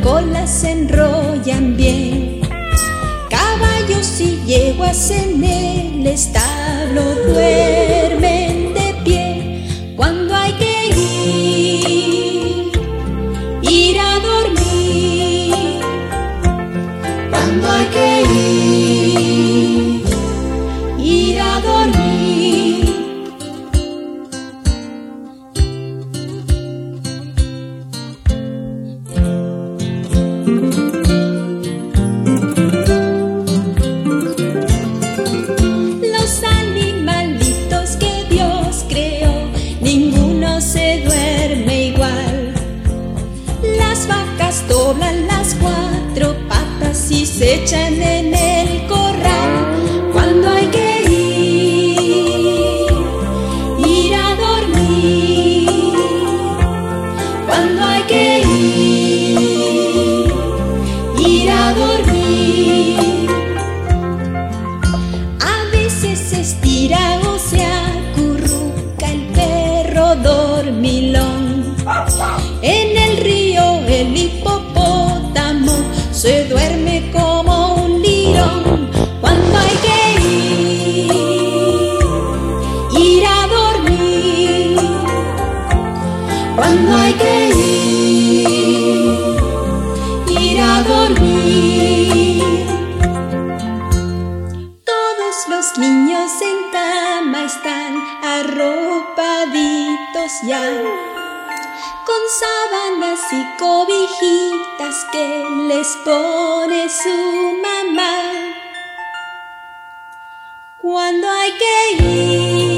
cola se enrollan bien. Caballos y yeguas en el establo duermen de pie. Cuando hay que ir a dormir, cuando hay que ir a dormir. Los animalitos que Dios creó, ninguno se duerme igual. Las vacas doblan las cuatro patas y se echan en el corral. Cuando hay que ir a dormir, cuando hay que ir a dormir. A veces se estira o se acurruca el perro dormilón. En el río el hipopótamo se duerme como un lirón. Cuando hay que ir a dormir, cuando hay que ir a dormir. Todos los niños en cama están arropaditos ya, con sábanas y cobijitas que les pone su mamá. Cuando hay que